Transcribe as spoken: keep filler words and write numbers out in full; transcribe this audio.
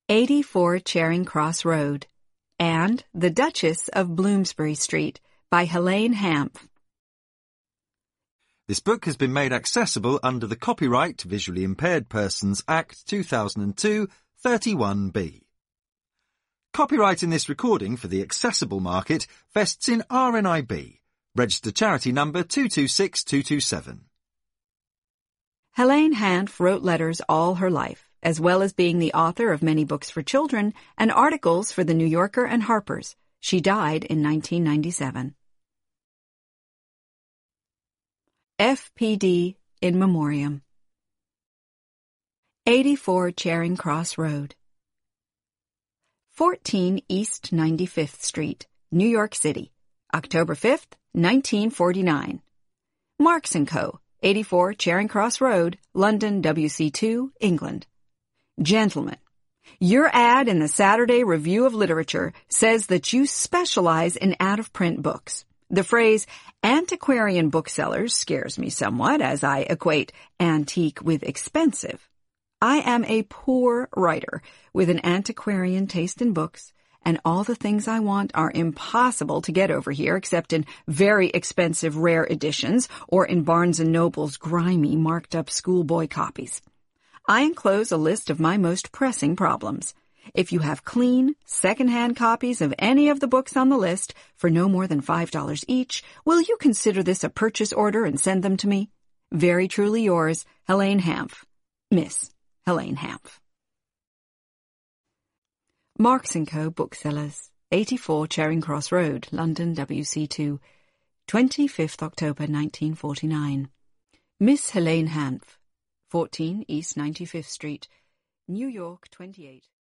eighty-four Charing Cross Road, and The Duchess of Bloomsbury Street by Helene Hanff. This book has been made accessible under the Copyright Visually Impaired Persons Act two thousand two, thirty-one B. Copyright in this recording for the accessible market vests in R N I B, registered charity number two two six two two seven. Helene Hanff wrote letters all her life, as well as being the author of many books for children and articles for The New Yorker and Harper's. She died in nineteen ninety-seven. F P D in Memoriam. eighty-four Charing Cross Road. fourteen East ninety-fifth Street, New York City, October fifth, nineteen forty-nine. Marks and Co., eighty-four Charing Cross Road, London, W C two, England. Gentlemen, your ad in the Saturday Review of Literature says that you specialize in out-of-print books. The phrase antiquarian booksellers scares me somewhat as I equate antique with expensive. I am a poor writer with an antiquarian taste in books, and all the things I want are impossible to get over here except in very expensive rare editions or in Barnes and Noble's grimy marked-up schoolboy copies. I enclose a list of my most pressing problems. If you have clean, second-hand copies of any of the books on the list for no more than five dollars each, will you consider this a purchase order and send them to me? Very truly yours, Helene Hanff. Miss Helene Hanff. Marks and Co. Booksellers, eighty-four Charing Cross Road, London, W C two, twenty-fifth October nineteen forty-nine. Miss Helene Hanff, fourteen East ninety-fifth Street, New York, twenty-eight.